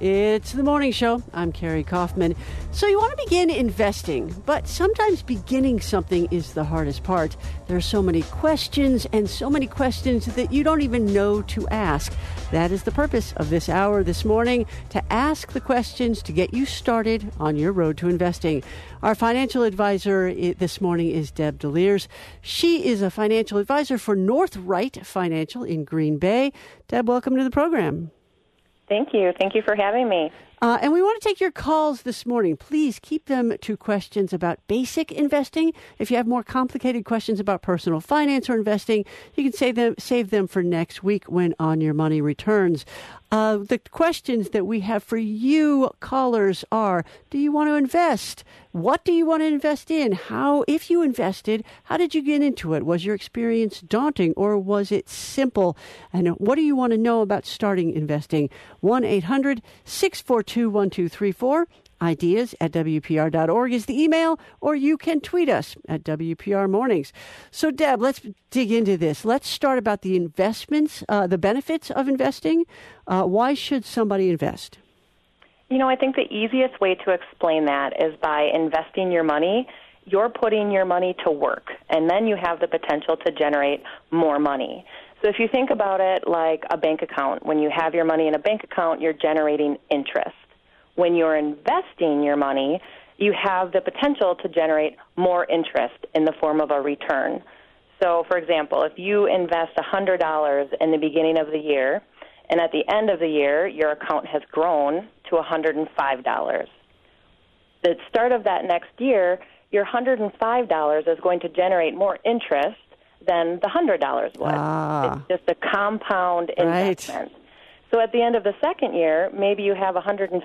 It's the morning show. I'm Carrie Kaufman. So you want to begin investing, but sometimes beginning something is the hardest part. There are so many questions that you don't even know to ask. That is the purpose of this hour this morning, to ask the questions to get you started on your road to investing. Our financial advisor this morning is Deb Delires. She is a financial advisor for Northright Financial in Green Bay. Deb, welcome to the program. Thank you. Thank you for having me. And we want to take your calls this morning. Please keep them to questions about basic investing. If you have more complicated questions about personal finance or investing, you can save them for next week when On Your Money returns. The questions that we have for you callers are, do you want to invest? What do you want to invest in? If you invested, how did you get into it? Was your experience daunting or was it simple? And what do you want to know about starting investing? 1-800-642-1234. Ideas at WPR.org is the email, or you can tweet us at WPR Mornings. So, Deb, let's dig into this. Let's start about the investments, the benefits of investing. Why should somebody invest? You know, I think the easiest way to explain that is by investing your money. You're putting your money to work, and then you have the potential to generate more money. So if you think about it like a bank account, when you have your money in a bank account, you're generating interest. When you're investing your money, you have the potential to generate more interest in the form of a return. So, for example, if you invest $100 in the beginning of the year, and at the end of the year, your account has grown to $105. The start of that next year, your $105 is going to generate more interest than the $100 would. It's just a compound investment. Right. So at the end of the second year, maybe you have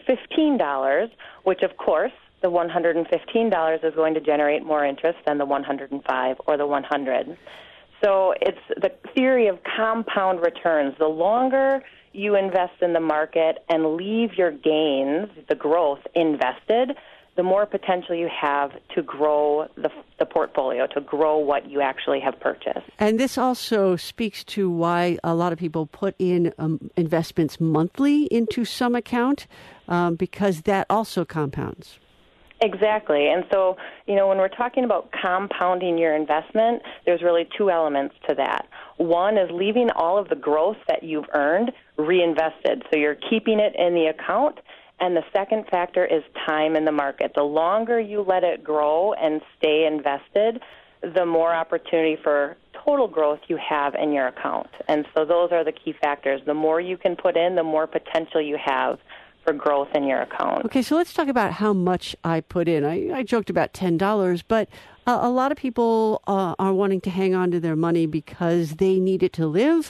$115, which, of course, the $115 is going to generate more interest than the 105 or the 100. So it's the theory of compound returns. The longer you invest in the market and leave your gains, the growth, invested, the more potential you have to grow the portfolio, to grow what you actually have purchased. And this also speaks to why a lot of people put in investments monthly into some account, because that also compounds. Exactly. And so, when we're talking about compounding your investment, there's really two elements to that. One is leaving all of the growth that you've earned reinvested. So you're keeping it in the account. And the second factor is time in the market. The longer you let it grow and stay invested, the more opportunity for total growth you have in your account. And so those are the key factors. The more you can put in, the more potential you have for growth in your account. Okay, so let's talk about how much I put in. I joked about $10, but a lot of people are wanting to hang on to their money because they need it to live.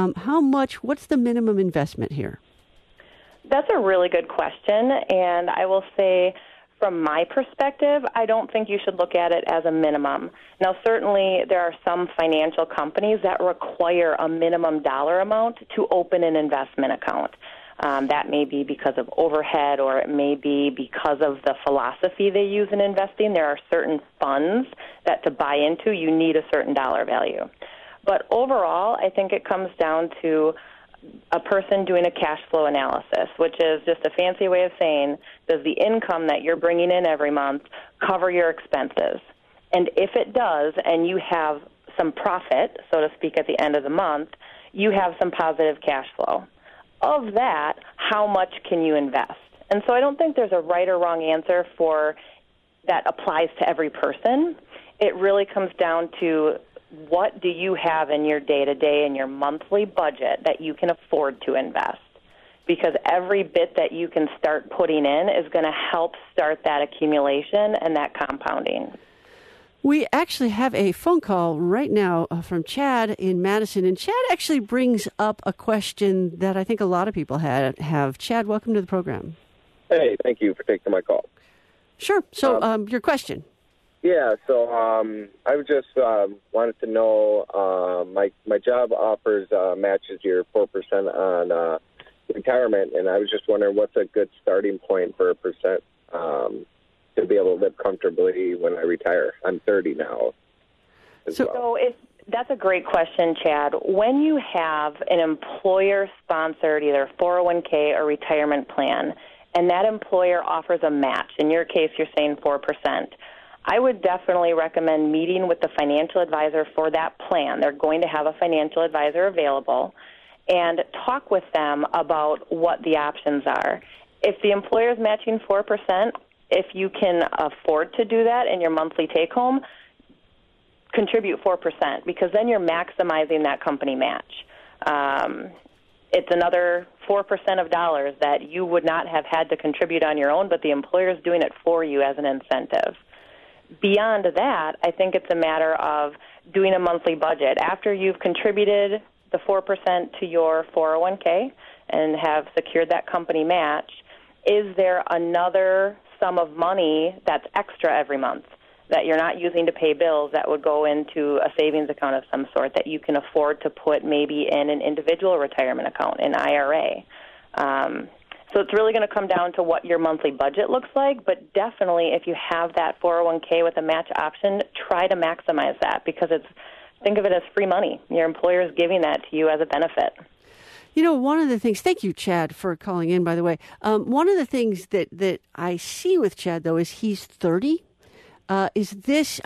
What's the minimum investment here? That's a really good question, and I will say from my perspective, I don't think you should look at it as a minimum. Now, certainly there are some financial companies that require a minimum dollar amount to open an investment account. That may be because of overhead, or it may be because of the philosophy they use in investing. There are certain funds that to buy into, you need a certain dollar value. But overall, I think it comes down to a person doing a cash flow analysis, which is just a fancy way of saying, does the income that you're bringing in every month cover your expenses? And if it does, and you have some profit, so to speak, at the end of the month, you have some positive cash flow. Of that, how much can you invest? And so I don't think there's a right or wrong answer that applies to every person. It really comes down to what do you have in your day-to-day and your monthly budget that you can afford to invest? Because every bit that you can start putting in is going to help start that accumulation and that compounding. We actually have a phone call right now from Chad in Madison, and Chad actually brings up a question that I think a lot of people have. Chad, welcome to the program. Hey, thank you for taking my call. Sure. So your question. Yeah, so I just wanted to know, my job offers matches your 4% on retirement, and I was just wondering what's a good starting point for a percent to be able to live comfortably when I retire. I'm 30 now. So That's a great question, Chad. When you have an employer-sponsored either 401k or retirement plan, and that employer offers a match, in your case you're saying 4%, I would definitely recommend meeting with the financial advisor for that plan. They're going to have a financial advisor available, and talk with them about what the options are. If the employer is matching 4%, if you can afford to do that in your monthly take-home, contribute 4%, because then you're maximizing that company match. It's another 4% of dollars that you would not have had to contribute on your own, but the employer is doing it for you as an incentive. Beyond that, I think it's a matter of doing a monthly budget. After you've contributed the 4% to your 401k and have secured that company match, is there another sum of money that's extra every month that you're not using to pay bills that would go into a savings account of some sort that you can afford to put maybe in an individual retirement account, an IRA? So it's really going to come down to what your monthly budget looks like, but definitely if you have that 401k with a match option, try to maximize that, because think of it as free money. Your employer is giving that to you as a benefit. You know, one of the things, thank you, Chad, for calling in, by the way. One of the things that I see with Chad, though, is he's 30. Is this,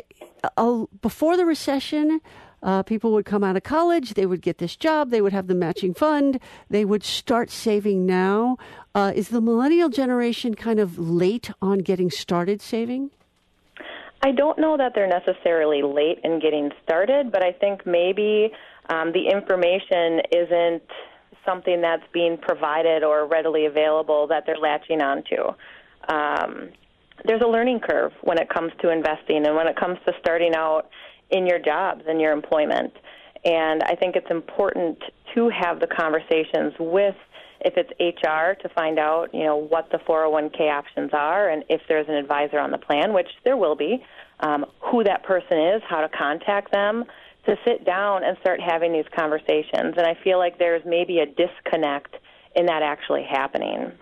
before the recession, people would come out of college, they would get this job, they would have the matching fund, they would start saving now. Is the millennial generation kind of late on getting started saving? I don't know that they're necessarily late in getting started, but I think maybe the information isn't something that's being provided or readily available that they're latching onto. There's a learning curve when it comes to investing and when it comes to starting out in your jobs and your employment. And I think it's important to have the conversations with, if it's HR, to find out, what the 401k options are, and if there's an advisor on the plan, which there will be, who that person is, how to contact them, to sit down and start having these conversations. And I feel like there's maybe a disconnect in that actually happening.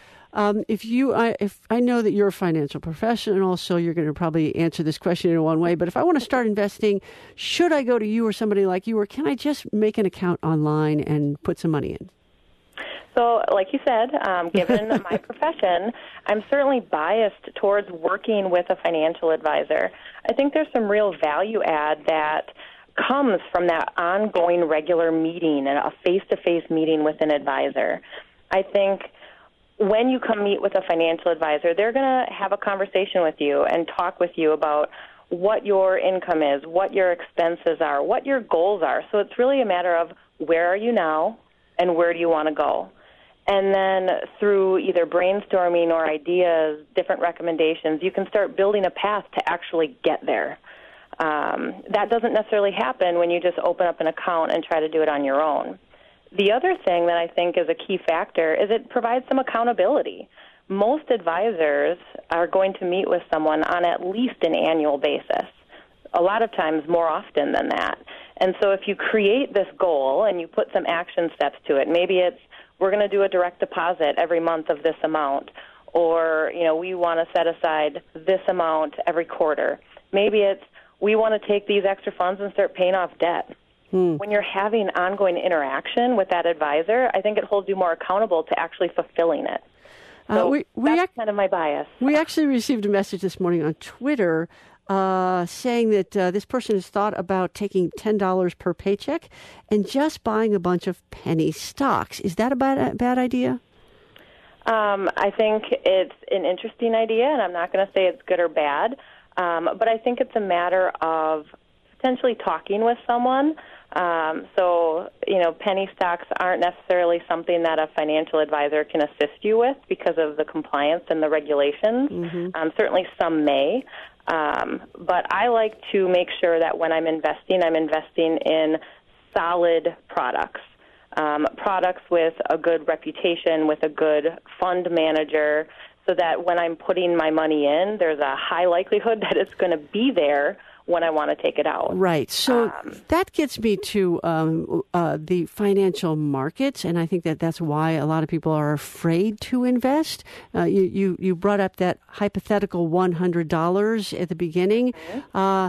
If I know that you're a financial professional, so you're going to probably answer this question in one way, but if I want to start investing, should I go to you or somebody like you, or can I just make an account online and put some money in? So, like you said, given my profession, I'm certainly biased towards working with a financial advisor. I think there's some real value add that comes from that ongoing regular meeting and a face-to-face meeting with an advisor. I think when you come meet with a financial advisor, they're going to have a conversation with you and talk with you about what your income is, what your expenses are, what your goals are. So it's really a matter of where are you now and where do you want to go. And then through either brainstorming or ideas, different recommendations, you can start building a path to actually get there. That doesn't necessarily happen when you just open up an account and try to do it on your own. The other thing that I think is a key factor is it provides some accountability. Most advisors are going to meet with someone on at least an annual basis, a lot of times more often than that. And so if you create this goal and you put some action steps to it, maybe it's we're going to do a direct deposit every month of this amount, or we want to set aside this amount every quarter. Maybe it's we want to take these extra funds and start paying off debt. When you're having ongoing interaction with that advisor, I think it holds you more accountable to actually fulfilling it. So that's kind of my bias. We actually received a message this morning on Twitter saying that this person has thought about taking $10 per paycheck and just buying a bunch of penny stocks. Is that a bad idea? I think it's an interesting idea, and I'm not going to say it's good or bad, but I think it's a matter of potentially talking with someone. So, penny stocks aren't necessarily something that a financial advisor can assist you with because of the compliance and the regulations. Mm-hmm. Certainly some may. But I like to make sure that when I'm investing in solid products. Products with a good reputation, with a good fund manager, so that when I'm putting my money in, there's a high likelihood that it's going to be there when I want to take it out. Right. So that gets me to the financial markets, and I think that's why a lot of people are afraid to invest. You brought up that hypothetical $100 at the beginning. Mm-hmm.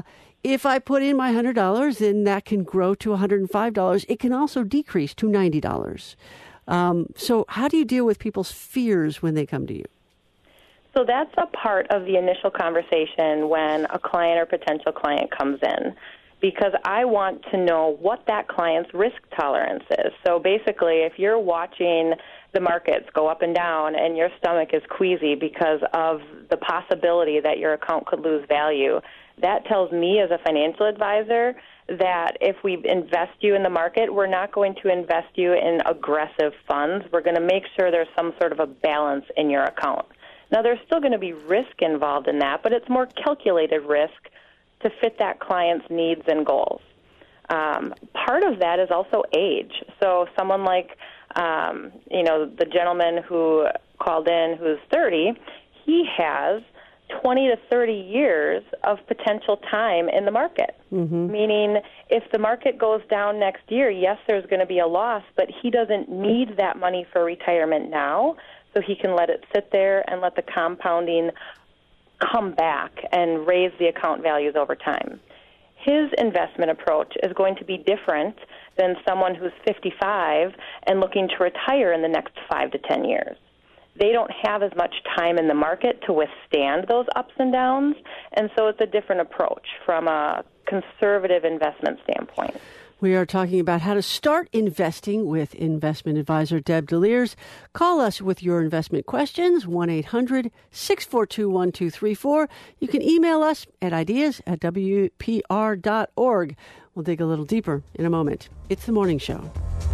if I put in my $100, then that can grow to $105. It can also decrease to $90. So how do you deal with people's fears when they come to you? So that's a part of the initial conversation when a client or potential client comes in, because I want to know what that client's risk tolerance is. So basically, if you're watching the markets go up and down and your stomach is queasy because of the possibility that your account could lose value, that tells me as a financial advisor that if we invest you in the market, we're not going to invest you in aggressive funds. We're going to make sure there's some sort of a balance in your account. Now, there's still going to be risk involved in that, but it's more calculated risk to fit that client's needs and goals. Part of that is also age. So someone like, the gentleman who called in who's 30, he has 20 to 30 years of potential time in the market, meaning if the market goes down next year, yes, there's going to be a loss, but he doesn't need that money for retirement now, so he can let it sit there and let the compounding come back and raise the account values over time. His investment approach is going to be different than someone who's 55 and looking to retire in the next 5 to 10 years. They don't have as much time in the market to withstand those ups and downs, and so it's a different approach from a conservative investment standpoint. We are talking about how to start investing with investment advisor Deb DeLears. Call us with your investment questions, 1-800-642-1234. You can email us at ideas@wpr.org. We'll dig a little deeper in a moment. It's The Morning Show.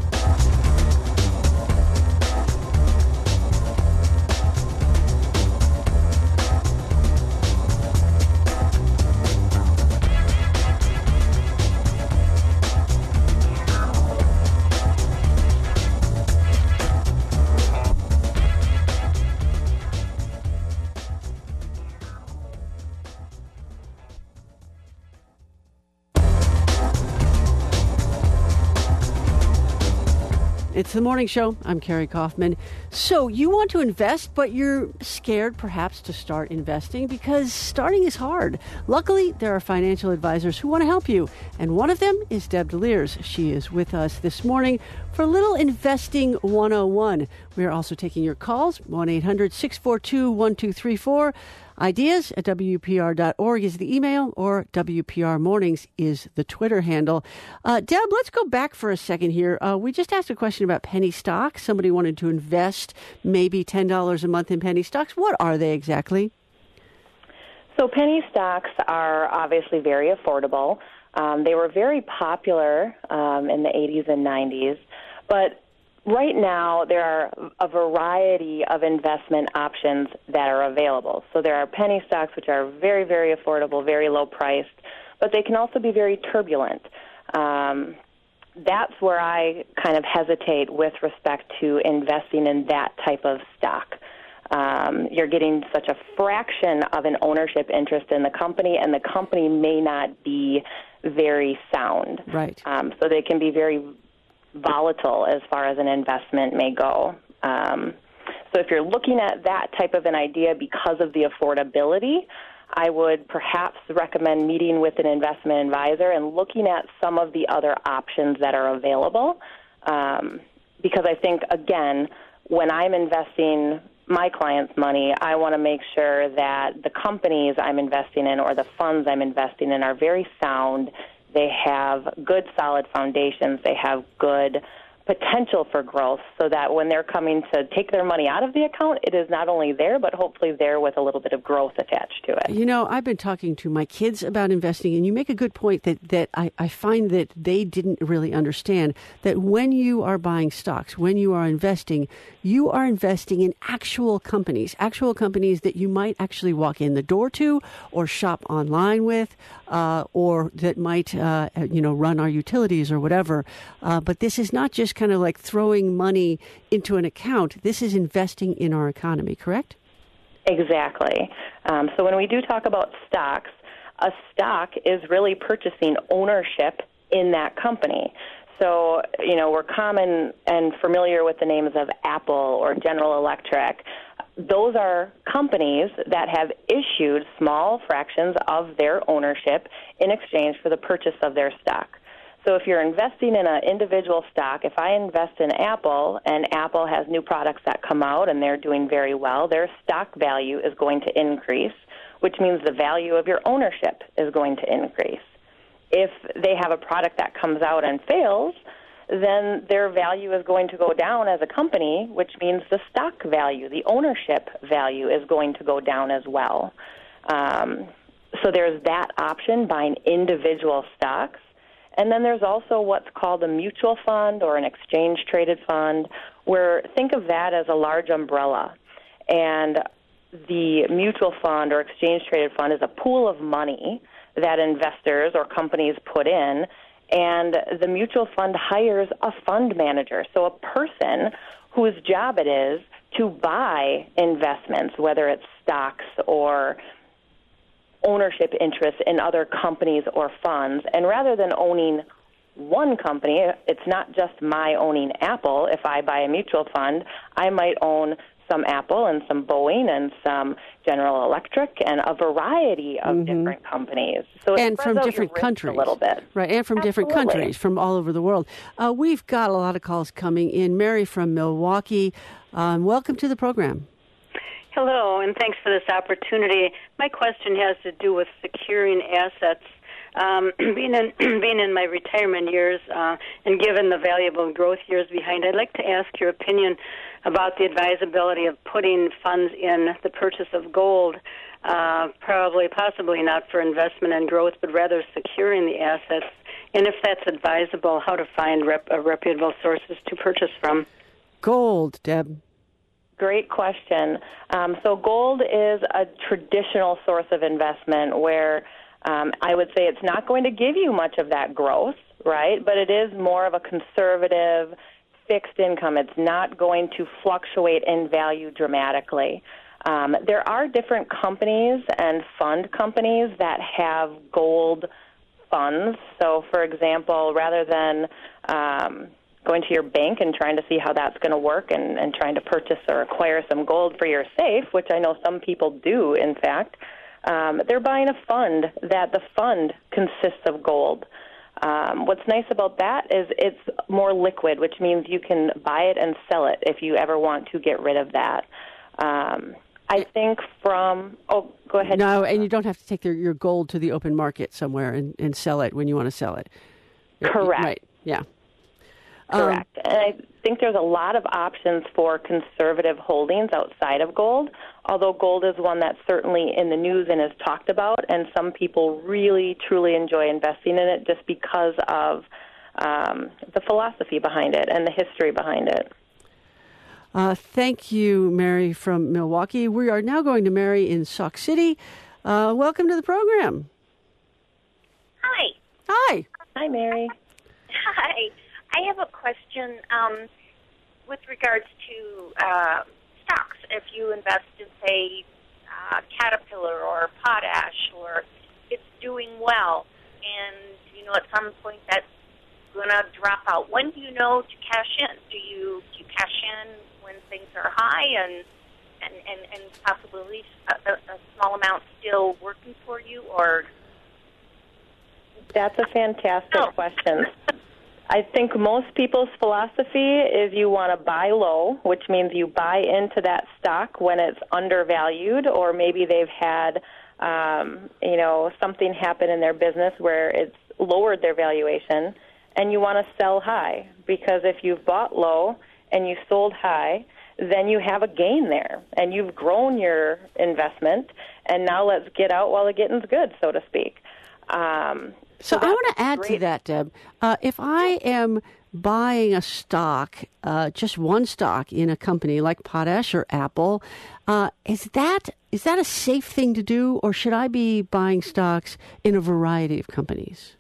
It's The Morning Show. I'm Carrie Kaufman. So you want to invest, but you're scared perhaps to start investing because starting is hard. Luckily, there are financial advisors who want to help you. And one of them is Deb DeLears. She is with us this morning for a little Investing 101. We are also taking your calls, 1-800-642-1234. Ideas@WPR.org is the email, or WPR Mornings is the Twitter handle. Deb, let's go back for a second here. We just asked a question about penny stocks. Somebody wanted to invest maybe $10 a month in penny stocks. What are they exactly? So penny stocks are obviously very affordable. They were very popular in the 80s and 90s, but right now, there are a variety of investment options that are available. So there are penny stocks, which are very, very affordable, very low priced, but they can also be very turbulent. That's where I kind of hesitate with respect to investing in that type of stock. You're getting such a fraction of an ownership interest in the company, and the company may not be very sound. Right. So they can be very volatile as far as an investment may go. So if you're looking at that type of an idea because of the affordability, I would perhaps recommend meeting with an investment advisor and looking at some of the other options that are available. Because I think, again, when I'm investing my clients' money, I want to make sure that the companies I'm investing in or the funds I'm investing in are very sound. They have good, solid foundations. They have good potential for growth so that when they're coming to take their money out of the account, it is not only there, but hopefully there with a little bit of growth attached to it. You know, I've been talking to my kids about investing, and you make a good point that I find that they didn't really understand that when you are buying stocks, when you are investing in actual companies that you might actually walk in the door to or shop online with, or that might, run our utilities or whatever. But this is not just kind of like throwing money into an account. This is investing in our economy, correct? Exactly. So when we do talk about stocks, a stock is really purchasing ownership in that company. So, we're common and familiar with the names of Apple or General Electric. those are companies that have issued small fractions of their ownership in exchange for the purchase of their stock. So if you're investing in an individual stock, if I invest in Apple and Apple has new products that come out and they're doing very well, their stock value is going to increase, which means the value of your ownership is going to increase. If they have a product that comes out and fails, then their value is going to go down as a company, which means the stock value, the ownership value is going to go down as well. So there's that option, buying individual stocks. And then there's also what's called a mutual fund or an exchange-traded fund, where think of that as a large umbrella. And the mutual fund or exchange-traded fund is a pool of money that investors or companies put in, and the mutual fund hires a fund manager, so a person whose job it is to buy investments, whether it's stocks or ownership interests in other companies or funds. And rather than owning one company, it's not just my owning Apple. If I buy a mutual fund, I might own some Apple and some Boeing and some General Electric and a variety of different companies. So and from different countries. A little bit. Right, and from different countries, from all over the world. We've got a lot of calls coming in. Mary from Milwaukee, welcome to the program. Hello, and thanks for this opportunity. My question has to do with securing assets. Being in my retirement years and given the valuable growth years behind, I'd like to ask your opinion about the advisability of putting funds in the purchase of gold, possibly not for investment and growth, but rather securing the assets, and if that's advisable, how to find reputable sources to purchase from. Gold, Deb. Great question. So gold is a traditional source of investment where I would say it's not going to give you much of that growth, right? But it is more of a conservative, fixed income. It's not going to fluctuate in value dramatically. There are different companies and fund companies that have gold funds. So, for example, rather than going to your bank and trying to see how that's going to work and trying to purchase or acquire some gold for your safe, which I know some people do, in fact, they're buying a fund that the fund consists of gold. What's nice about that is it's more liquid, which means you can buy it and sell it if you ever want to get rid of that. I think go ahead. No, and you don't have to take your gold to the open market somewhere and sell it when you want to sell it. Correct. Right, yeah. Correct. And I think there's a lot of options for conservative holdings outside of gold, although gold is one that's certainly in the news and is talked about, and some people really, truly enjoy investing in it just because of the philosophy behind it and the history behind it. Thank you, Mary from Milwaukee. We are now going to Mary in Sauk City. Welcome to the program. Hi. Hi. Hi, Mary. Hi. I have a question with regards to stocks. If you invest in, say, Caterpillar or Potash, or it's doing well, and you know at some point that's going to drop out, when do you know to cash in? Do you cash in when things are high and possibly a small amount still working for you, or? That's a fantastic question. I think most people's philosophy is you want to buy low, which means you buy into that stock when it's undervalued, or maybe they've had, something happen in their business where it's lowered their valuation, and you want to sell high, because if you've bought low and you sold high, then you have a gain there, and you've grown your investment, and now let's get out while the getting's good, so to speak. So I want to add to that, Deb. If I am buying a stock, just one stock in a company like Potash or Apple, is that a safe thing to do, or should I be buying stocks in a variety of companies?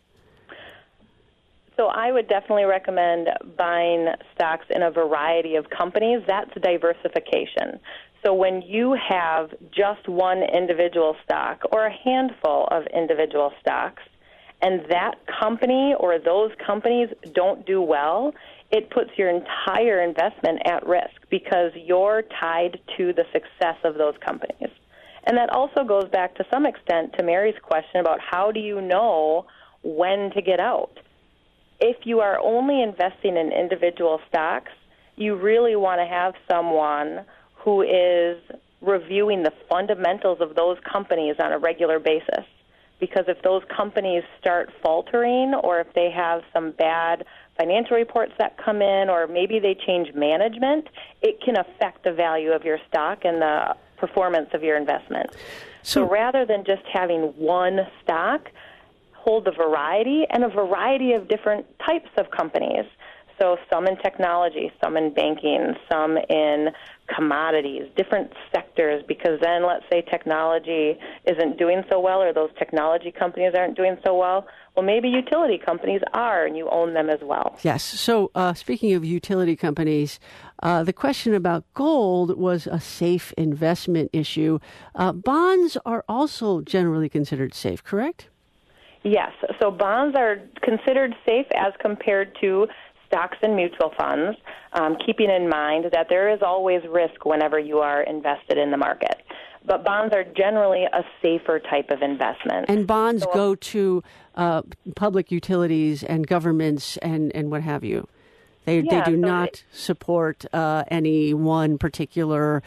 So I would definitely recommend buying stocks in a variety of companies. That's diversification. So when you have just one individual stock or a handful of individual stocks, and that company or those companies don't do well, it puts your entire investment at risk because you're tied to the success of those companies. And that also goes back to some extent to Mary's question about how do you know when to get out. If you are only investing in individual stocks, you really want to have someone who is reviewing the fundamentals of those companies on a regular basis. Because if those companies start faltering or if they have some bad financial reports that come in or maybe they change management, it can affect the value of your stock and the performance of your investment. So rather than just having one stock, hold a variety and a variety of different types of companies. So some in technology, some in banking, some in commodities, different sectors, because then let's say technology isn't doing so well or those technology companies aren't doing so well. Well, maybe utility companies are, and you own them as well. Yes. So speaking of utility companies, the question about gold was a safe investment issue. Bonds are also generally considered safe, correct? Yes. So bonds are considered safe as compared to stocks and mutual funds, keeping in mind that there is always risk whenever you are invested in the market. But bonds are generally a safer type of investment. And bonds go to public utilities and governments and what have you. They do not support any one particular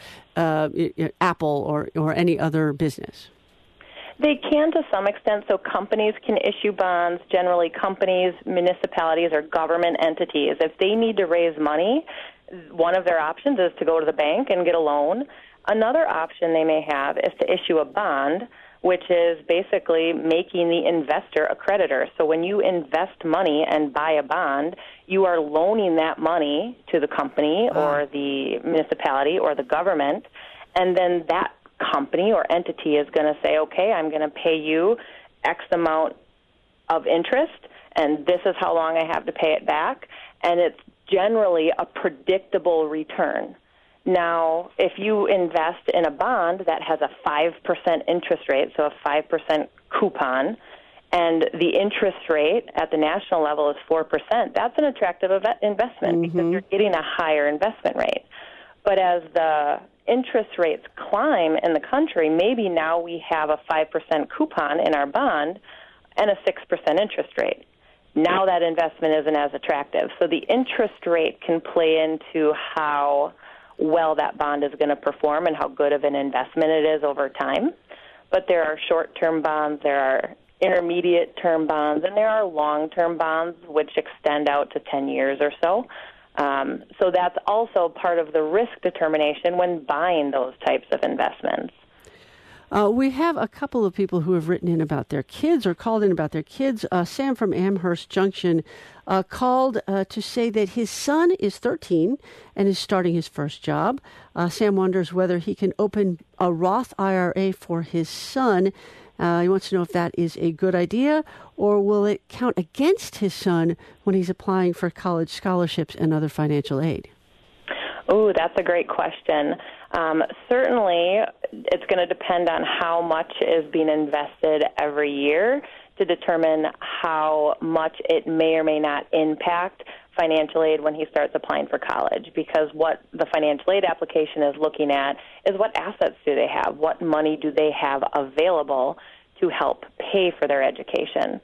Apple or any other business. They can to some extent, so companies can issue bonds, generally companies, municipalities, or government entities. If they need to raise money, one of their options is to go to the bank and get a loan. Another option they may have is to issue a bond, which is basically making the investor a creditor. So when you invest money and buy a bond, you are loaning that money to the company or the municipality or the government, and then that company or entity is going to say, okay, I'm going to pay you X amount of interest, and this is how long I have to pay it back, and it's generally a predictable return. Now, if you invest in a bond that has a 5% interest rate, so a 5% coupon, and the interest rate at the national level is 4%, that's an attractive investment because you're getting a higher investment rate. But as the interest rates climb in the country, maybe now we have a 5% coupon in our bond and a 6% interest rate. Now that investment isn't as attractive. So the interest rate can play into how well that bond is going to perform and how good of an investment it is over time. But there are short-term bonds, there are intermediate-term bonds, and there are long-term bonds which extend out to 10 years or so. So that's also part of the risk determination when buying those types of investments. We have a couple of people who have written in about their kids or called in about their kids. Sam from Amherst Junction called to say that his son is 13 and is starting his first job. Sam wonders whether he can open a Roth IRA for his son. He wants to know if that is a good idea, or will it count against his son when he's applying for college scholarships and other financial aid? Oh, that's a great question. Certainly, it's going to depend on how much is being invested every year to determine how much it may or may not impact financial aid when he starts applying for college, because what the financial aid application is looking at is what assets do they have, what money do they have available to help pay for their education.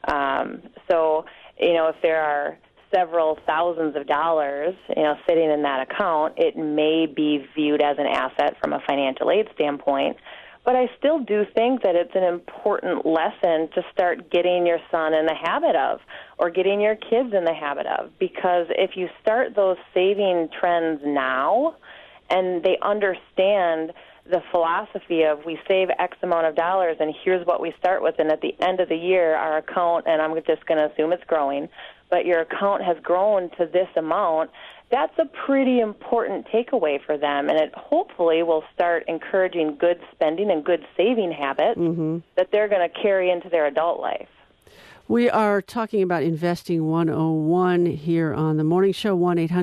So, if there are several thousands of dollars, sitting in that account, it may be viewed as an asset from a financial aid standpoint. But I still do think that it's an important lesson to start getting your son in the habit of, or getting your kids in the habit of, because if you start those saving trends now and they understand the philosophy of we save X amount of dollars and here's what we start with, and at the end of the year our account, and I'm just going to assume it's growing, but your account has grown to this amount, that's a pretty important takeaway for them, and it hopefully will start encouraging good spending and good saving habits that they're going to carry into their adult life. We are talking about Investing 101 here on the morning show,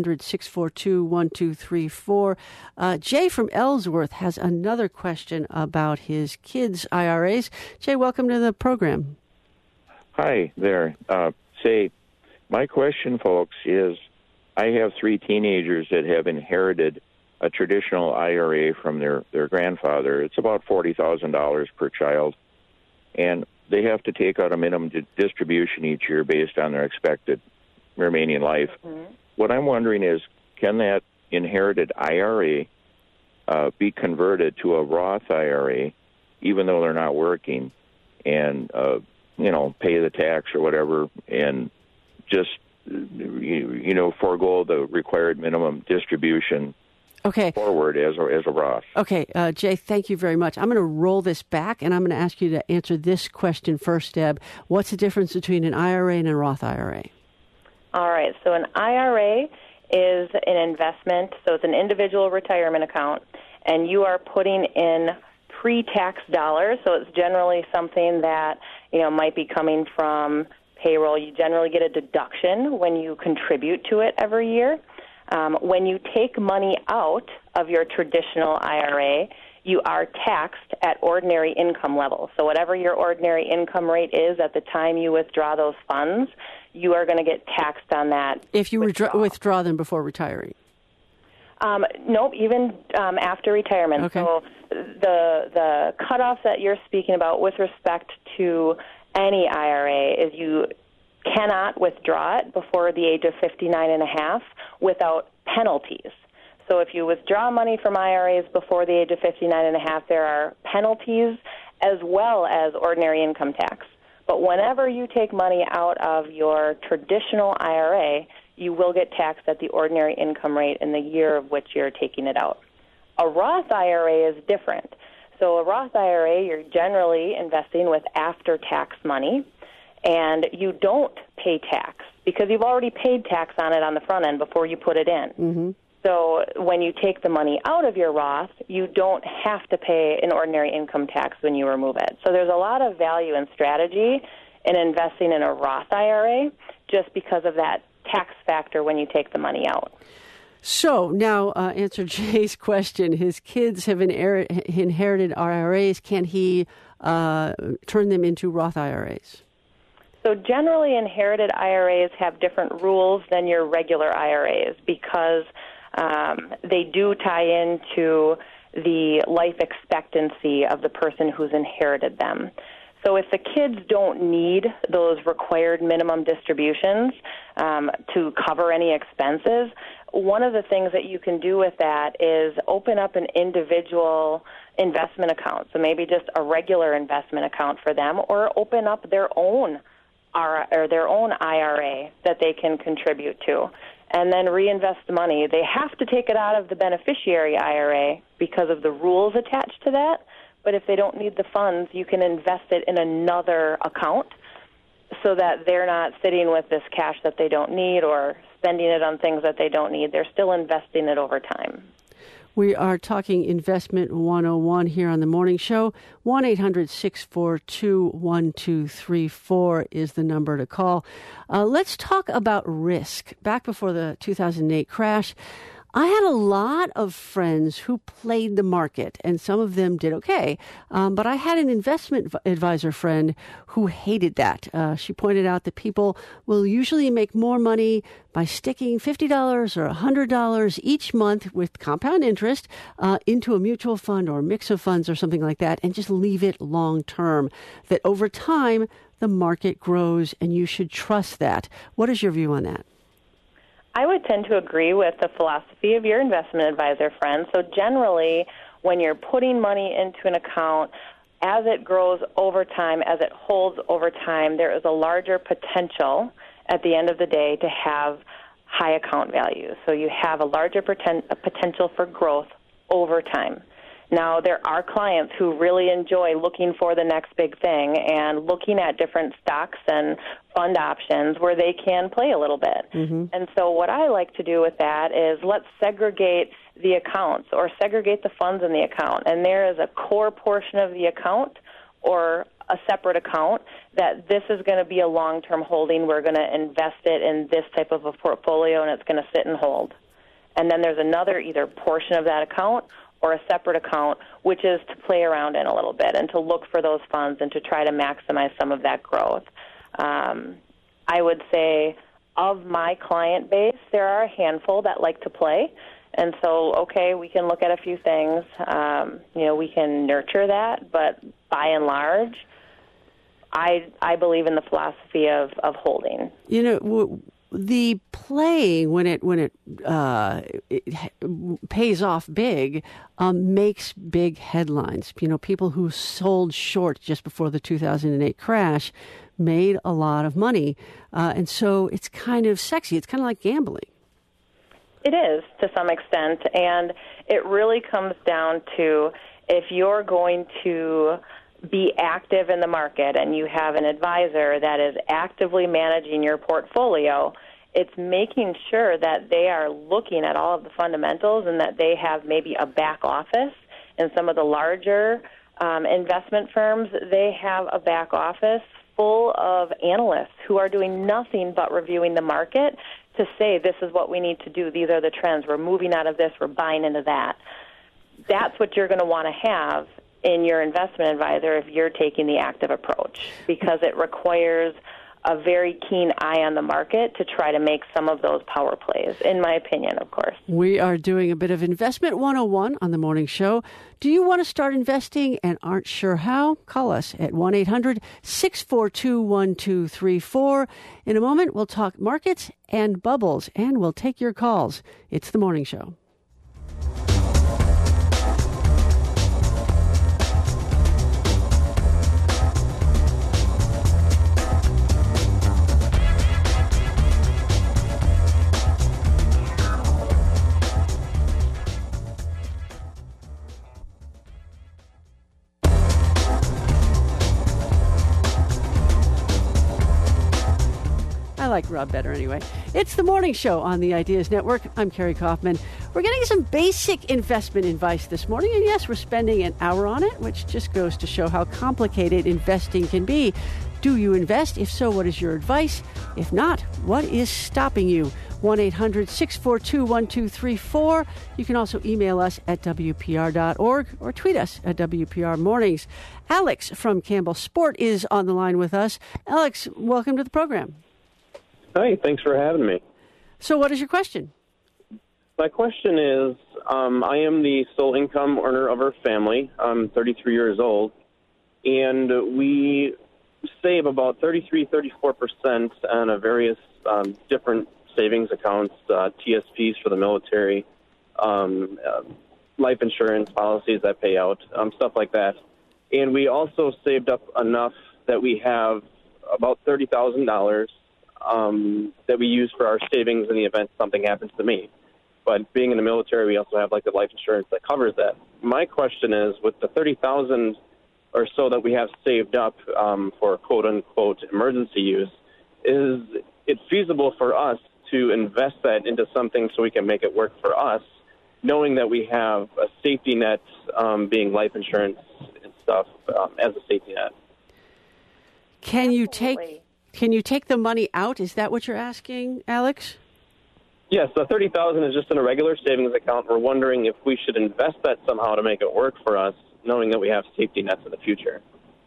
1-800-642-1234. Jay from Ellsworth has another question about his kids' IRAs. Jay, welcome to the program. Hi there. My question, folks, is I have 3 teenagers that have inherited a traditional IRA from their grandfather. It's about $40,000 per child, and they have to take out a minimum distribution each year based on their expected remaining life. Mm-hmm. What I'm wondering is, can that inherited IRA be converted to a Roth IRA, even though they're not working, and pay the tax or whatever, and just forego the required minimum distribution forward as a Roth. Okay, Jay, thank you very much. I'm going to roll this back, and I'm going to ask you to answer this question first, Deb. What's the difference between an IRA and a Roth IRA? All right, so an IRA is an investment, so it's an individual retirement account, and you are putting in pre-tax dollars, so it's generally something that might be coming from payroll. You generally get a deduction when you contribute to it every year. When you take money out of your traditional IRA, you are taxed at ordinary income level. So whatever your ordinary income rate is at the time you withdraw those funds, you are going to get taxed on that. If you withdraw them before retiring? Nope, even after retirement. Okay. So the cutoff that you're speaking about with respect to any IRA is you cannot withdraw it before the age of 59 and a half without penalties. So if you withdraw money from IRAs before the age of 59 and a half, there are penalties as well as ordinary income tax. But whenever you take money out of your traditional IRA, you will get taxed at the ordinary income rate in the year of which you're taking it out. A Roth IRA is different. So a Roth IRA, you're generally investing with after-tax money, and you don't pay tax because you've already paid tax on it on the front end before you put it in. Mm-hmm. So when you take the money out of your Roth, you don't have to pay an ordinary income tax when you remove it. So there's a lot of value and strategy in investing in a Roth IRA just because of that tax factor when you take the money out. So now answer Jay's question. His kids have inherited IRAs. Can he turn them into Roth IRAs? So generally, inherited IRAs have different rules than your regular IRAs because they do tie into the life expectancy of the person who's inherited them. So if the kids don't need those required minimum distributions to cover any expenses, one of the things that you can do with that is open up an individual investment account. So maybe just a regular investment account for them, or open up their own IRA that they can contribute to, and then reinvest the money. They have to take it out of the beneficiary IRA because of the rules attached to that, but if they don't need the funds, you can invest it in another account so that they're not sitting with this cash that they don't need or spending it on things that they don't need. They're still investing it over time. We are talking Investment 101 here on the morning show. 1-800-642-1234 is the number to call. Let's talk about risk. Back before the 2008 crash, I had a lot of friends who played the market, and some of them did okay. But I had an investment advisor friend who hated that. She pointed out that people will usually make more money by sticking $50 or $100 each month with compound interest into a mutual fund or a mix of funds or something like that, and just leave it long term. That over time, the market grows, and you should trust that. What is your view on that? I would tend to agree with the philosophy of your investment advisor friend. So generally, when you're putting money into an account, as it grows over time, as it holds over time, there is a larger potential at the end of the day to have high account value. So you have a larger potential for growth over time. Now, there are clients who really enjoy looking for the next big thing and looking at different stocks and fund options where they can play a little bit. Mm-hmm. And so what I like to do with that is let's segregate the accounts or segregate the funds in the account. And there is a core portion of the account or a separate account that this is going to be a long-term holding. We're going to invest it in this type of a portfolio, and it's going to sit and hold. And then there's another either portion of that account or a separate account, which is to play around in a little bit and to look for those funds and to try to maximize some of that growth. I would say of my client base, there are a handful that like to play. And so, okay, we can look at a few things. We can nurture that, but by and large, I believe in the philosophy of holding. The playing when it pays off big makes big headlines. People who sold short just before the 2008 crash made a lot of money, and so it's kind of sexy. It's kind of like gambling. It is, to some extent, and it really comes down to if you're going to be active in the market and you have an advisor that is actively managing your portfolio, it's making sure that they are looking at all of the fundamentals and that they have maybe a back office. In some of the larger investment firms, they have a back office full of analysts who are doing nothing but reviewing the market to say this is what we need to do, these are the trends, we're moving out of this, we're buying into that. That's what you're going to want to have in your investment advisor if you're taking the active approach, because it requires a very keen eye on the market to try to make some of those power plays, in my opinion, of course. We are doing a bit of Investment 101 on the morning show. Do you want to start investing and aren't sure how? Call us at 1-800-642-1234. In a moment, we'll talk markets and bubbles, and we'll take your calls. It's the morning show. I like Rob better anyway. It's the morning show on the Ideas Network. I'm Carrie Kaufman. We're getting some basic investment advice this morning. And yes, we're spending an hour on it, which just goes to show how complicated investing can be. Do you invest? If so, what is your advice? If not, what is stopping you? 1-800-642-1234. You can also email us at WPR.org or tweet us at WPR Mornings. Alex from Campbell Sport is on the line with us. Alex, welcome to the program. Hi, thanks for having me. So what is your question? My question is, I am the sole income earner of our family. I'm 33 years old, and we save about 33-34% on a various different savings accounts, TSPs for the military, life insurance policies that pay out, stuff like that. And we also saved up enough that we have about $30,000 that we use for our savings in the event something happens to me. But being in the military, we also have like the life insurance that covers that. My question is, with the $30,000 or so that we have saved up for quote unquote emergency use, is it feasible for us to invest that into something so we can make it work for us, knowing that we have a safety net, being life insurance and stuff, as a safety net? Can you take the money out? Is that what you're asking, Alex? Yes, the $30,000 is just in a regular savings account. We're wondering if we should invest that somehow to make it work for us, knowing that we have safety nets in the future.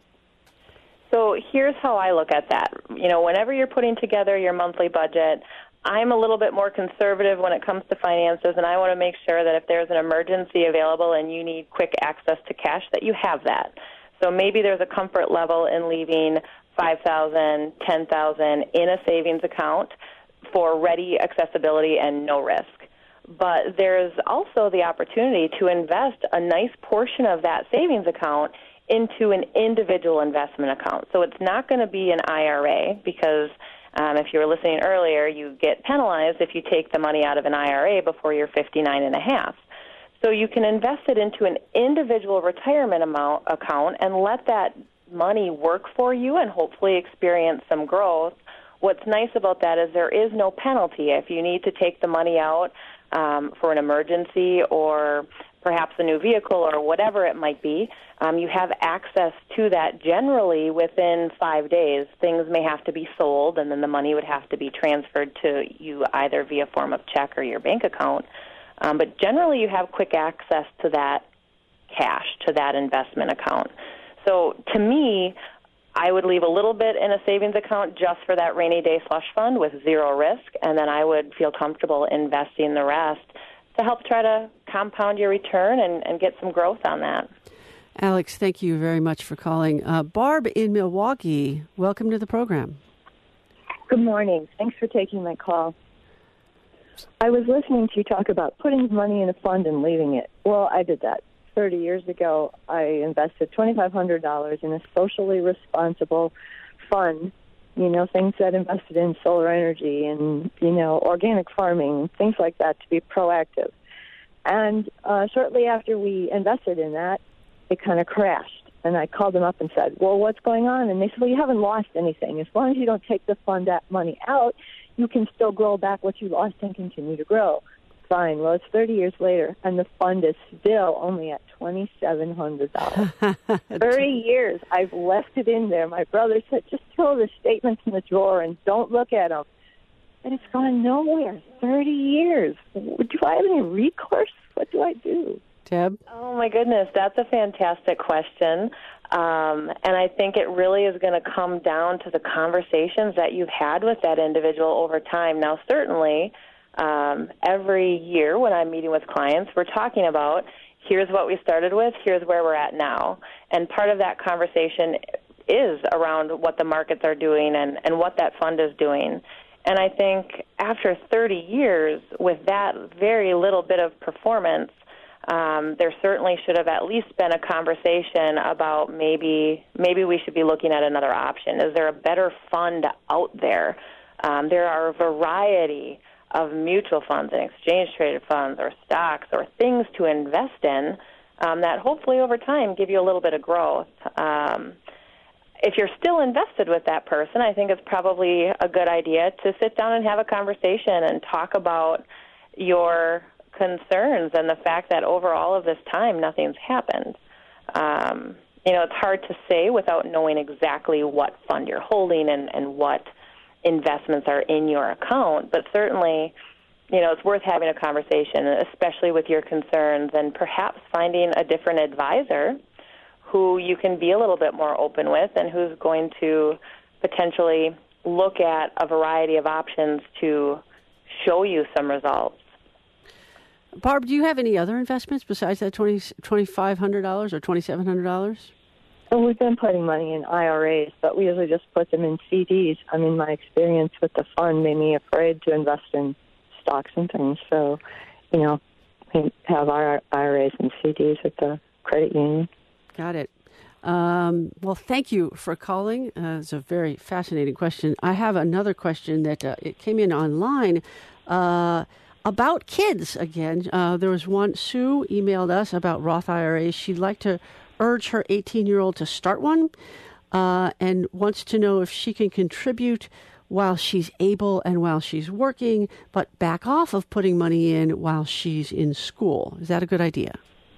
So here's how I look at that. Whenever you're putting together your monthly budget, I'm a little bit more conservative when it comes to finances, and I want to make sure that if there's an emergency available and you need quick access to cash, that you have that. So maybe there's a comfort level in leaving $5,000, $10,000 in a savings account for ready accessibility and no risk. But there's also the opportunity to invest a nice portion of that savings account into an individual investment account. So it's not going to be an IRA because if you were listening earlier, you get penalized if you take the money out of an IRA before you're 59 and a half. So you can invest it into an individual retirement account and let that money work for you and hopefully experience some growth. What's nice about that is there is no penalty. If you need to take the money out for an emergency or perhaps a new vehicle or whatever it might be, you have access to that generally within 5 days. Things may have to be sold, and then the money would have to be transferred to you either via form of check or your bank account. But generally you have quick access to that cash, to that investment account. So to me, I would leave a little bit in a savings account just for that rainy day slush fund with zero risk, and then I would feel comfortable investing the rest to help try to compound your return and get some growth on that. Alex, thank you very much for calling. Barb in Milwaukee, welcome to the program. Good morning. Thanks for taking my call. I was listening to you talk about putting money in a fund and leaving it. Well, I did that. 30 years ago, I invested $2,500 in a socially responsible fund, things that invested in solar energy and, organic farming, things like that to be proactive. And shortly after we invested in that, it kind of crashed. And I called them up and said, well, what's going on? And they said, well, you haven't lost anything. As long as you don't take the fund that money out, you can still grow back what you lost and continue to grow. Fine. Well, it's 30 years later, and the fund is still only at $2,700. 30 years. I've left it in there. My brother said, just throw the statements in the drawer and don't look at them. And it's gone nowhere. 30 years. Do I have any recourse? What do I do? Deb? Oh, my goodness. That's a fantastic question. And I think it really is going to come down to the conversations that you've had with that individual over time. Now, certainly, every year when I'm meeting with clients, we're talking about here's what we started with, here's where we're at now. And part of that conversation is around what the markets are doing and what that fund is doing. And I think after 30 years with that very little bit of performance, there certainly should have at least been a conversation about maybe we should be looking at another option. Is there a better fund out there? There are a variety of mutual funds and exchange-traded funds or stocks or things to invest in that hopefully over time give you a little bit of growth. If you're still invested with that person, I think it's probably a good idea to sit down and have a conversation and talk about your concerns and the fact that over all of this time nothing's happened. It's hard to say without knowing exactly what fund you're holding and what investments are in your account, but certainly, it's worth having a conversation, especially with your concerns, and perhaps finding a different advisor who you can be a little bit more open with and who's going to potentially look at a variety of options to show you some results. Barb, do you have any other investments besides that $2,500 or $2,700? So we've been putting money in IRAs, but we usually just put them in CDs. I mean, my experience with the fund made me afraid to invest in stocks and things. So, we have our IRAs and CDs at the credit union. Got it. Well, thank you for calling. It's a very fascinating question. I have another question that it came in online about kids again. There was one, Sue emailed us about Roth IRAs. She'd like to urge her 18-year-old to start one and wants to know if she can contribute while she's able and while she's working, but back off of putting money in while she's in school. Is that a good idea?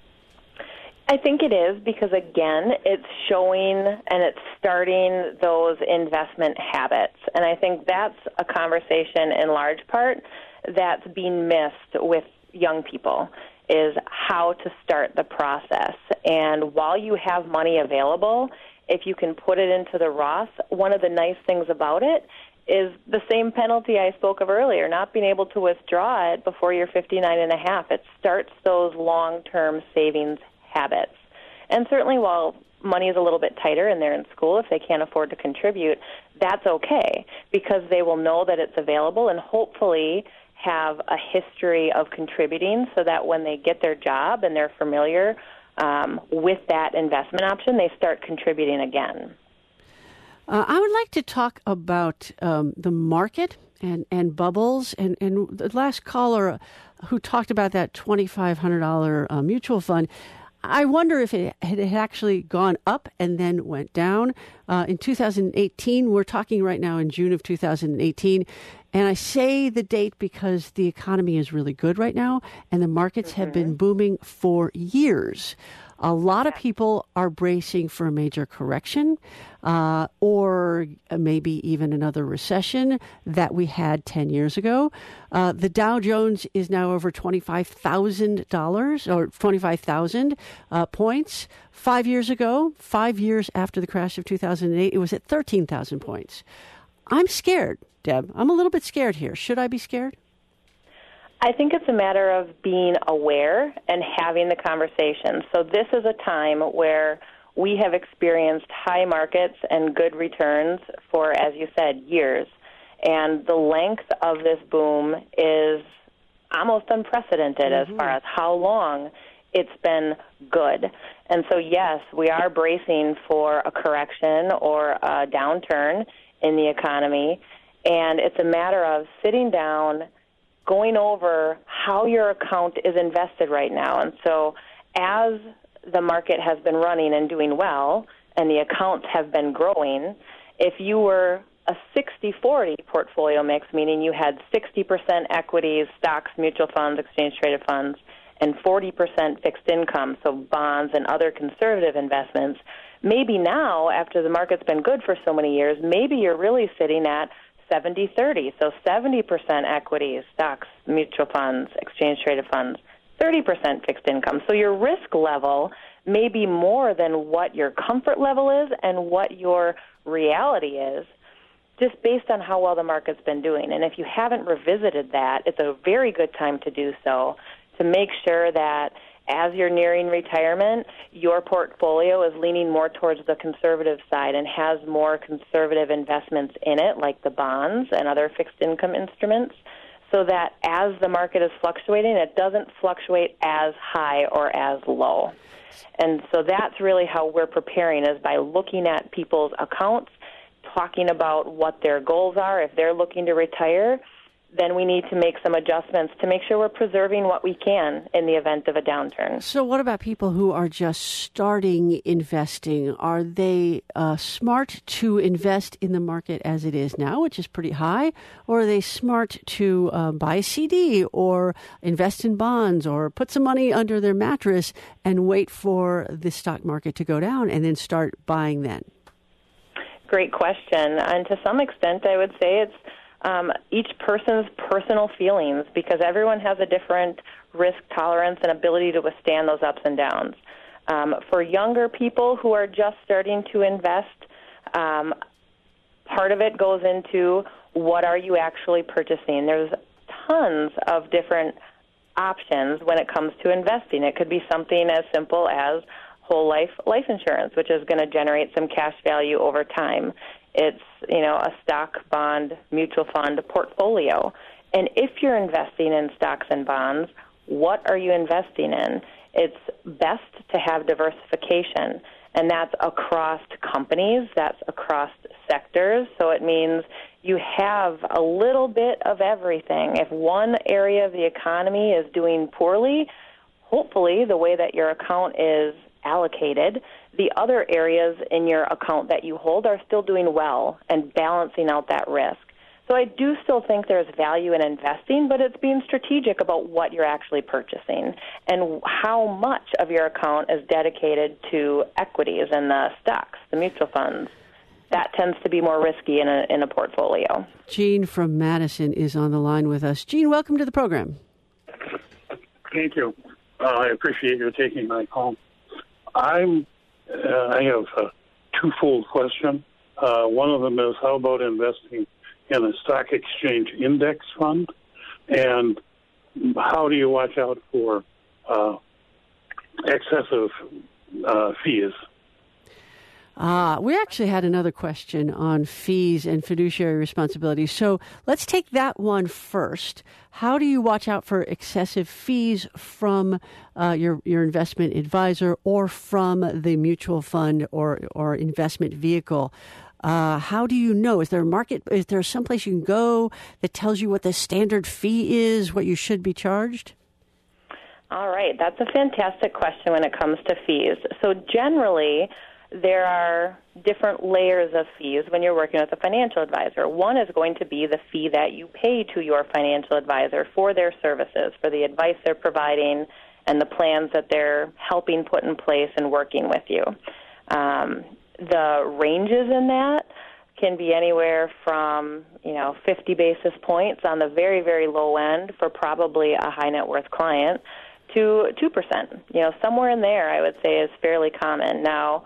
I think it is because, again, it's showing and it's starting those investment habits. And I think that's a conversation in large part that's being missed with young people, is how to start the process. And while you have money available, if you can put it into the Roth, one of the nice things about it is the same penalty I spoke of earlier, not being able to withdraw it before you're 59 and a half. It starts those long-term savings habits. And certainly while money is a little bit tighter and they're in school, if they can't afford to contribute, that's okay because they will know that it's available and hopefully have a history of contributing so that when they get their job and they're familiar with that investment option, they start contributing again. I would like to talk about the market and bubbles. And the last caller who talked about that $2,500 mutual fund, I wonder if it had actually gone up and then went down. In 2018, we're talking right now in June of 2018. And I say the date because the economy is really good right now, and the markets have been booming for years. A lot of people are bracing for a major correction or maybe even another recession that we had 10 years ago. The Dow Jones is now over $25,000 or 25,000 points. 5 years ago, 5 years after the crash of 2008, it was at 13,000 points. I'm scared, Deb. I'm a little bit scared here. Should I be scared? I think it's a matter of being aware and having the conversation. So this is a time where we have experienced high markets and good returns for, as you said, years. And the length of this boom is almost unprecedented as far as how long it's been good. And so, yes, we are bracing for a correction or a downturn in the economy. And it's a matter of sitting down, going over how your account is invested right now. And so as the market has been running and doing well and the accounts have been growing, if you were a 60-40 portfolio mix, meaning you had 60% equities, stocks, mutual funds, exchange-traded funds, and 40% fixed income, so bonds and other conservative investments, maybe now, after the market's been good for so many years, maybe you're really sitting at 70-30, so 70% equities, stocks, mutual funds, exchange-traded funds, 30% fixed income. So your risk level may be more than what your comfort level is and what your reality is, just based on how well the market's been doing. And if you haven't revisited that, it's a very good time to do so, to make sure that as you're nearing retirement, your portfolio is leaning more towards the conservative side and has more conservative investments in it, like the bonds and other fixed income instruments, so that as the market is fluctuating, it doesn't fluctuate as high or as low. And so that's really how we're preparing, is by looking at people's accounts, talking about what their goals are. If they're looking to retire, then we need to make some adjustments to make sure we're preserving what we can in the event of a downturn. So what about people who are just starting investing? Are they smart to invest in the market as it is now, which is pretty high, or are they smart to buy a CD or invest in bonds or put some money under their mattress and wait for the stock market to go down and then start buying then? Great question. And to some extent, I would say it's each person's personal feelings, because everyone has a different risk tolerance and ability to withstand those ups and downs. For younger people who are just starting to invest, part of it goes into what are you actually purchasing. There's tons of different options when it comes to investing. It could be something as simple as whole life insurance, which is going to generate some cash value over time. It's, a stock, bond, mutual fund portfolio. And if you're investing in stocks and bonds, what are you investing in? It's best to have diversification, and that's across companies, that's across sectors. So it means you have a little bit of everything. If one area of the economy is doing poorly, hopefully the way that your account is allocated, the other areas in your account that you hold are still doing well and balancing out that risk. So I do still think there's value in investing, but it's being strategic about what you're actually purchasing and how much of your account is dedicated to equities and the stocks, the mutual funds. That tends to be more risky in a portfolio. Gene from Madison is on the line with us. Gene, welcome to the program. Thank you. I appreciate you taking my call. I have a twofold question. One of them is, how about investing in a stock exchange index fund? And how do you watch out for excessive fees? We actually had another question on fees and fiduciary responsibility. So let's take that one first. How do you watch out for excessive fees from your investment advisor or from the mutual fund or investment vehicle? How do you know? Is there a market? Is there someplace you can go that tells you what the standard fee is, what you should be charged? All right. That's a fantastic question when it comes to fees. So generally, there are different layers of fees when you're working with a financial advisor. One is going to be the fee that you pay to your financial advisor for their services, for the advice they're providing and the plans that they're helping put in place and working with you. The ranges in that can be anywhere from 50 basis points on the very, very low end for probably a high net worth client to 2%. Somewhere in there, I would say, is fairly common. Now,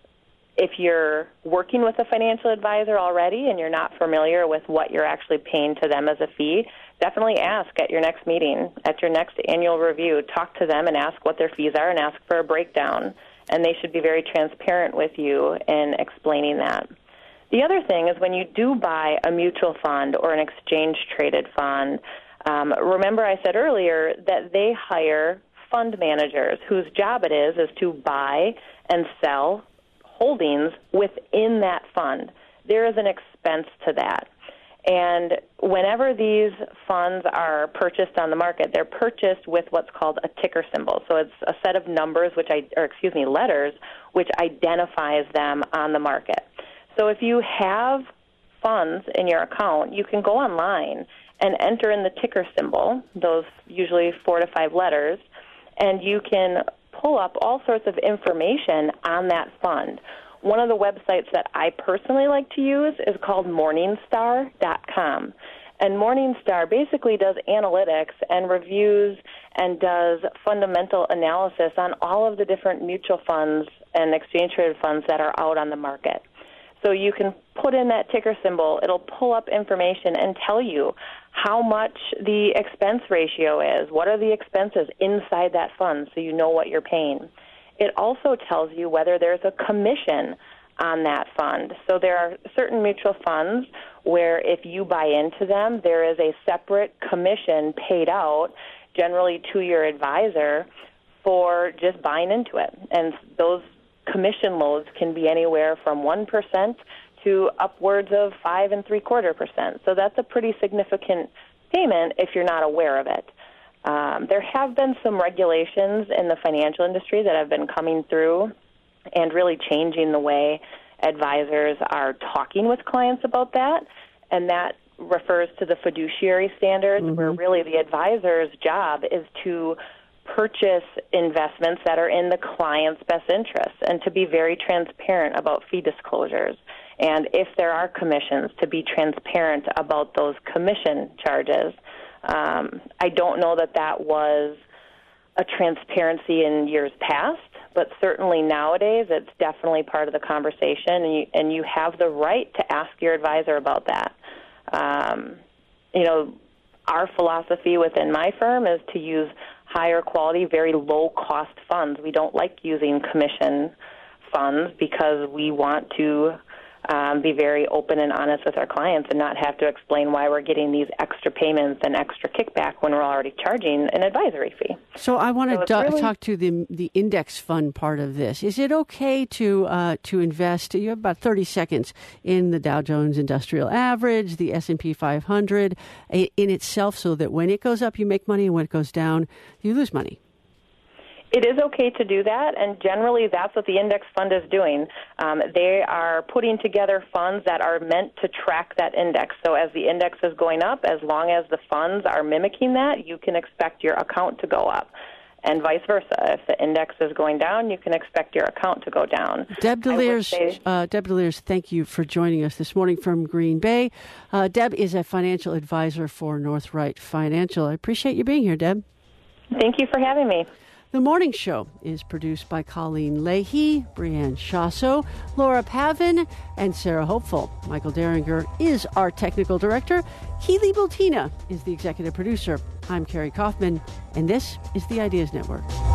if you're working with a financial advisor already and you're not familiar with what you're actually paying to them as a fee, definitely ask at your next meeting, at your next annual review. Talk to them and ask what their fees are and ask for a breakdown. And they should be very transparent with you in explaining that. The other thing is when you do buy a mutual fund or an exchange-traded fund, remember I said earlier that they hire fund managers whose job it is to buy and sell holdings within that fund. There is an expense to that. And whenever these funds are purchased on the market, they're purchased with what's called a ticker symbol. So it's a set of numbers, letters, which identifies them on the market. So if you have funds in your account, you can go online and enter in the ticker symbol, those usually 4 to 5 letters, and you can pull up all sorts of information on that fund. One of the websites that I personally like to use is called Morningstar.com. And Morningstar basically does analytics and reviews and does fundamental analysis on all of the different mutual funds and exchange-traded funds that are out on the market. So you can put in that ticker symbol. It'll pull up information and tell you how much the expense ratio is. What are the expenses inside that fund so you know what you're paying? It also tells you whether there's a commission on that fund. So there are certain mutual funds where if you buy into them, there is a separate commission paid out, generally to your advisor, for just buying into it. And those commission loads can be anywhere from 1% to upwards of 5.75%. So that's a pretty significant payment if you're not aware of it. There have been some regulations in the financial industry that have been coming through and really changing the way advisors are talking with clients about that, and that refers to the fiduciary standards, where really the advisor's job is to purchase investments that are in the client's best interest and to be very transparent about fee disclosures. And if there are commissions, to be transparent about those commission charges. I don't know that was a transparency in years past, but certainly nowadays it's definitely part of the conversation, and you have the right to ask your advisor about that. Our philosophy within my firm is to use higher quality, very low-cost funds. We don't like using commission funds because we want to be very open and honest with our clients and not have to explain why we're getting these extra payments and extra kickback when we're already charging an advisory fee. So I want to talk to the index fund part of this. Is it okay to invest? You have about 30 seconds in the Dow Jones Industrial Average, the S&P 500 in itself, so that when it goes up, you make money, and when it goes down, you lose money? It is okay to do that, and generally that's what the index fund is doing. They are putting together funds that are meant to track that index. So as the index is going up, as long as the funds are mimicking that, you can expect your account to go up. And vice versa. If the index is going down, you can expect your account to go down. Deb Delires, thank you for joining us this morning from Green Bay. Deb is a financial advisor for Northright Financial. I appreciate you being here, Deb. Thank you for having me. The Morning Show is produced by Colleen Leahy, Brianne Shasso, Laura Pavin, and Sarah Hopeful. Michael Derringer is our technical director. Keely Bultina is the executive producer. I'm Carrie Kaufman, and this is the Ideas Network.